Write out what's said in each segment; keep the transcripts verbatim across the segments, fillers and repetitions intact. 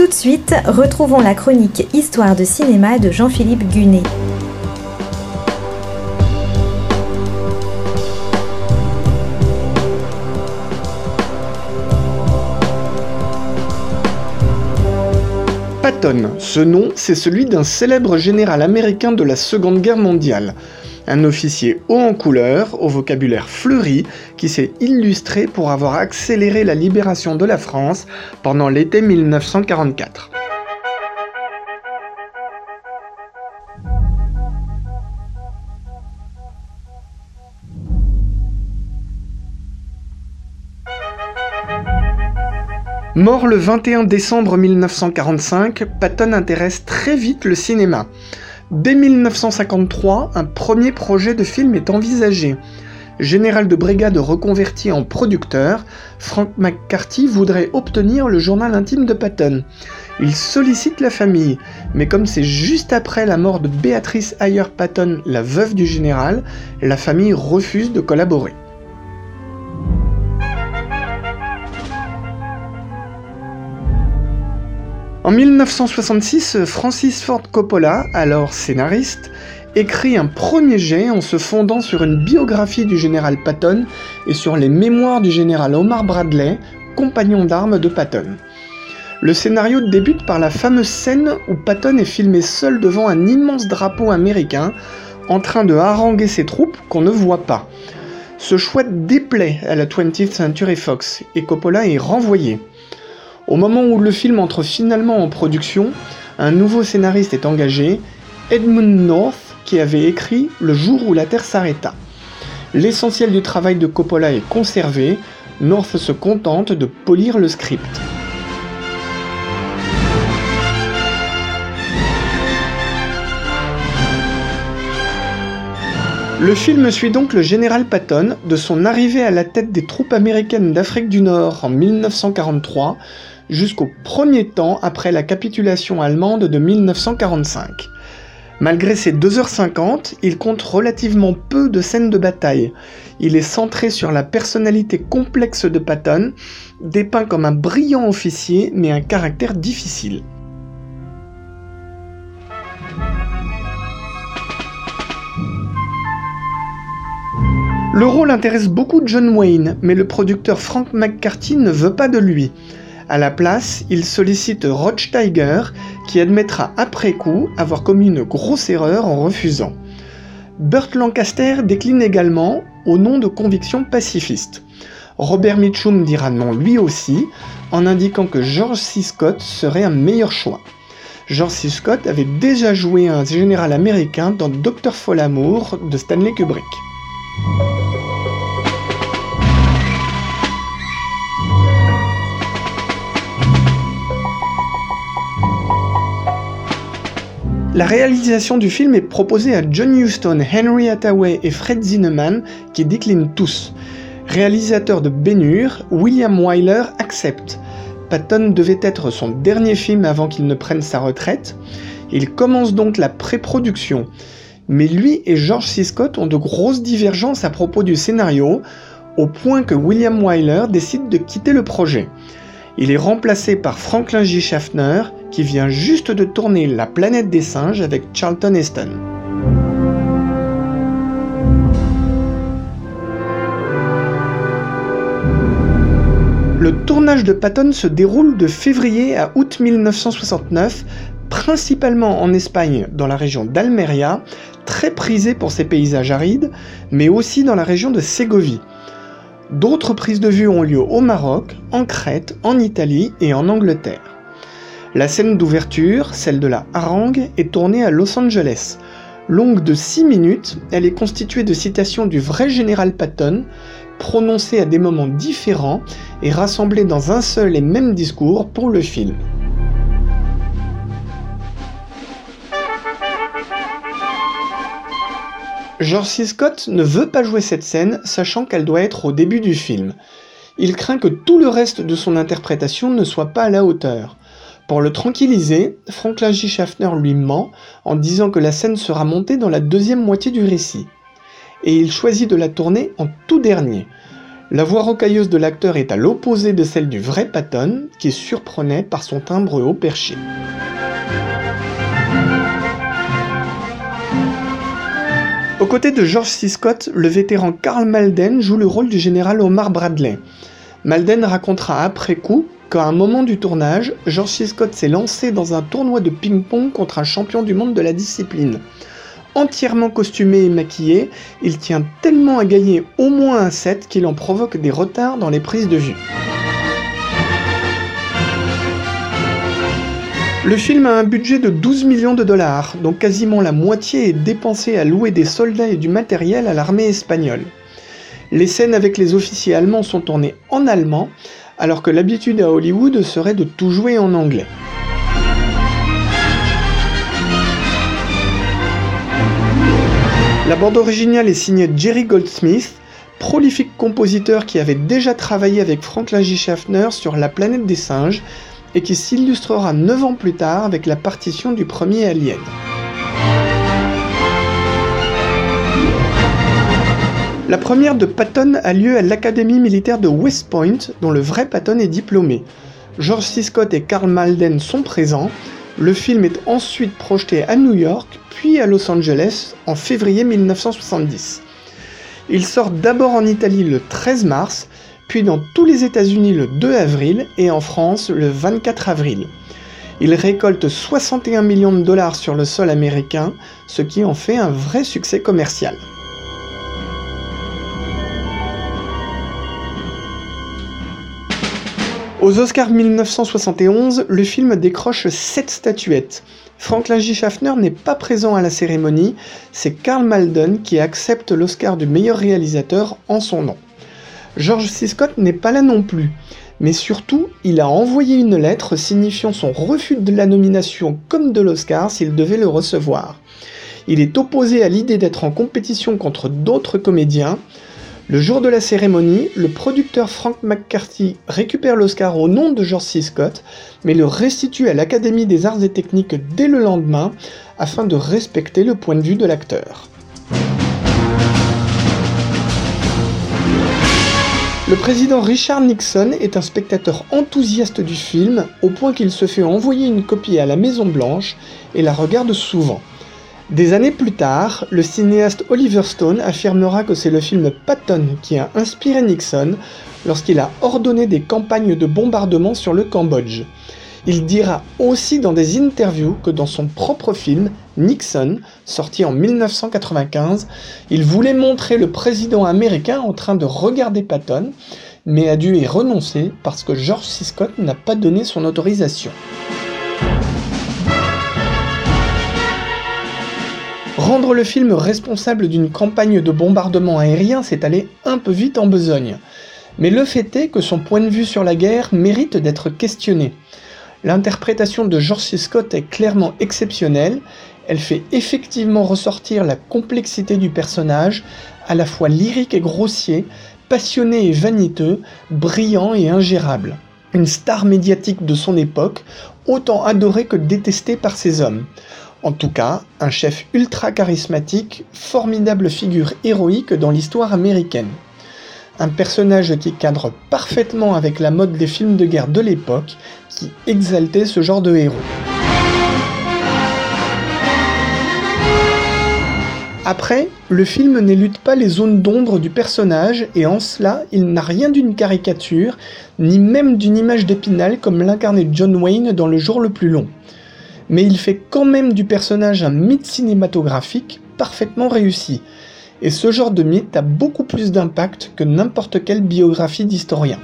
Tout de suite, retrouvons la chronique Histoire de cinéma de Jean-Philippe Gunet. Patton, ce nom, c'est celui d'un célèbre général américain de la Seconde Guerre mondiale. Un officier haut en couleur, au vocabulaire fleuri, qui s'est illustré pour avoir accéléré la libération de la France pendant l'été mille neuf cent quarante-quatre. Mort le vingt et un décembre mille neuf cent quarante-cinq, Patton intéresse très vite le cinéma. Dès mille neuf cent cinquante-trois, un premier projet de film est envisagé. Général de brigade reconverti en producteur, Frank McCarthy voudrait obtenir le journal intime de Patton. Il sollicite la famille, mais comme c'est juste après la mort de Beatrice Ayer Patton, la veuve du général, la famille refuse de collaborer. En mille neuf cent soixante-six, Francis Ford Coppola, alors scénariste, écrit un premier jet en se fondant sur une biographie du général Patton et sur les mémoires du général Omar Bradley, compagnon d'armes de Patton. Le scénario débute par la fameuse scène où Patton est filmé seul devant un immense drapeau américain, en train de haranguer ses troupes qu'on ne voit pas. Ce choix déplaît à la twentieth Century Fox et Coppola est renvoyé. Au moment où le film entre finalement en production, un nouveau scénariste est engagé, Edmund North, qui avait écrit « Le jour où la Terre s'arrêta ». L'essentiel du travail de Coppola est conservé, North se contente de polir le script. Le film suit donc le général Patton de son arrivée à la tête des troupes américaines d'Afrique du Nord en mille neuf cent quarante-trois jusqu'au premier temps après la capitulation allemande de mille neuf cent quarante-cinq. Malgré ses deux heures cinquante, il compte relativement peu de scènes de bataille. Il est centré sur la personnalité complexe de Patton, dépeint comme un brillant officier mais un caractère difficile. Le rôle intéresse beaucoup John Wayne, mais le producteur Frank McCarthy ne veut pas de lui. À la place, il sollicite Rod Steiger, qui admettra après coup avoir commis une grosse erreur en refusant. Burt Lancaster décline également, au nom de convictions pacifistes. Robert Mitchum dira non lui aussi, en indiquant que George C. Scott serait un meilleur choix. George C. Scott avait déjà joué un général américain dans Docteur Folamour de Stanley Kubrick. La réalisation du film est proposée à John Huston, Henry Hathaway et Fred Zinnemann, qui déclinent tous. Réalisateur de Ben-Hur, William Wyler accepte. Patton devait être son dernier film avant qu'il ne prenne sa retraite. Il commence donc la pré-production. Mais lui et George C. Scott ont de grosses divergences à propos du scénario, au point que William Wyler décide de quitter le projet. Il est remplacé par Franklin J. Schaffner, qui vient juste de tourner La planète des singes avec Charlton Heston. Le tournage de Patton se déroule de février à août mille neuf cent soixante-neuf, principalement en Espagne, dans la région d'Almeria, très prisée pour ses paysages arides, mais aussi dans la région de Ségovie. D'autres prises de vue ont lieu au Maroc, en Crète, en Italie et en Angleterre. La scène d'ouverture, celle de la harangue, est tournée à Los Angeles. Longue de six minutes, elle est constituée de citations du vrai général Patton, prononcées à des moments différents et rassemblées dans un seul et même discours pour le film. George C. Scott ne veut pas jouer cette scène, sachant qu'elle doit être au début du film. Il craint que tout le reste de son interprétation ne soit pas à la hauteur. Pour le tranquilliser, Franklin J. Schaffner lui ment en disant que la scène sera montée dans la deuxième moitié du récit. Et il choisit de la tourner en tout dernier. La voix rocailleuse de l'acteur est à l'opposé de celle du vrai Patton, qui surprenait par son timbre haut perché. Aux côtés de George C. Scott, le vétéran Karl Malden joue le rôle du général Omar Bradley. Malden racontera après coup qu'à un moment du tournage, George C. Scott s'est lancé dans un tournoi de ping-pong contre un champion du monde de la discipline. Entièrement costumé et maquillé, il tient tellement à gagner au moins un set qu'il en provoque des retards dans les prises de vue. Le film a un budget de douze millions de dollars, dont quasiment la moitié est dépensée à louer des soldats et du matériel à l'armée espagnole. Les scènes avec les officiers allemands sont tournées en allemand, alors que l'habitude à Hollywood serait de tout jouer en anglais. La bande originale est signée Jerry Goldsmith, prolifique compositeur qui avait déjà travaillé avec Franklin J. Schaffner sur La planète des singes et qui s'illustrera neuf ans plus tard avec la partition du premier Alien. La première de Patton a lieu à l'Académie militaire de West Point, dont le vrai Patton est diplômé. George C. Scott et Karl Malden sont présents. Le film est ensuite projeté à New York, puis à Los Angeles en février mille neuf cent soixante-dix. Il sort d'abord en Italie le treize mars, puis dans tous les États-Unis le deux avril et en France le vingt-quatre avril. Il récolte soixante et un millions de dollars sur le sol américain, ce qui en fait un vrai succès commercial. Aux Oscars mille neuf cent soixante et onze, le film décroche sept statuettes. Franklin J. Schaffner n'est pas présent à la cérémonie, c'est Karl Malden qui accepte l'Oscar du meilleur réalisateur en son nom. George C. Scott n'est pas là non plus, mais surtout, il a envoyé une lettre signifiant son refus de la nomination comme de l'Oscar s'il devait le recevoir. Il est opposé à l'idée d'être en compétition contre d'autres comédiens. Le jour de la cérémonie, le producteur Frank McCarthy récupère l'Oscar au nom de George C. Scott, mais le restitue à l'Académie des arts et techniques dès le lendemain, afin de respecter le point de vue de l'acteur. Le président Richard Nixon est un spectateur enthousiaste du film, au point qu'il se fait envoyer une copie à la Maison Blanche et la regarde souvent. Des années plus tard, le cinéaste Oliver Stone affirmera que c'est le film Patton qui a inspiré Nixon lorsqu'il a ordonné des campagnes de bombardement sur le Cambodge. Il dira aussi dans des interviews que dans son propre film, Nixon, sorti en mille neuf cent quatre-vingt-quinze, il voulait montrer le président américain en train de regarder Patton, mais a dû y renoncer parce que George C. Scott n'a pas donné son autorisation. Rendre le film responsable d'une campagne de bombardement aérien s'est allé un peu vite en besogne. Mais le fait est que son point de vue sur la guerre mérite d'être questionné. L'interprétation de George C. Scott est clairement exceptionnelle, elle fait effectivement ressortir la complexité du personnage, à la fois lyrique et grossier, passionné et vaniteux, brillant et ingérable. Une star médiatique de son époque, autant adorée que détestée par ses hommes. En tout cas, un chef ultra charismatique, formidable figure héroïque dans l'histoire américaine. Un personnage qui cadre parfaitement avec la mode des films de guerre de l'époque, qui exaltait ce genre de héros. Après, le film n'élude pas les zones d'ombre du personnage, et en cela, il n'a rien d'une caricature, ni même d'une image d'Épinal comme l'incarnait John Wayne dans Le Jour le plus long. Mais il fait quand même du personnage un mythe cinématographique parfaitement réussi. Et ce genre de mythe a beaucoup plus d'impact que n'importe quelle biographie d'historien.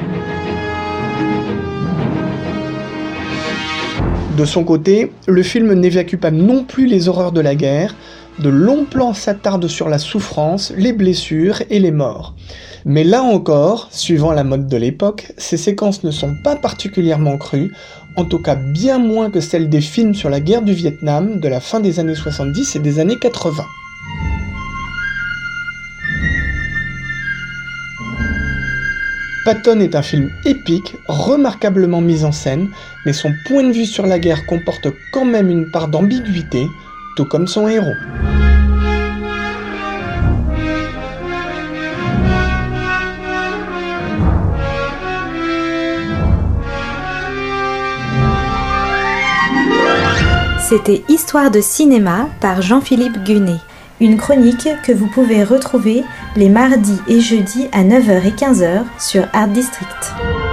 De son côté, le film n'évacue pas non plus les horreurs de la guerre. De longs plans s'attardent sur la souffrance, les blessures et les morts. Mais là encore, suivant la mode de l'époque, ces séquences ne sont pas particulièrement crues, en tout cas bien moins que celles des films sur la guerre du Vietnam de la fin des années soixante-dix et des années quatre-vingts. Patton est un film épique, remarquablement mis en scène, mais son point de vue sur la guerre comporte quand même une part d'ambiguïté, tout comme son héros. C'était Histoire de cinéma par Jean-Philippe Gunet. Une chronique que vous pouvez retrouver les mardis et jeudis à neuf heures et quinze heures sur Art District.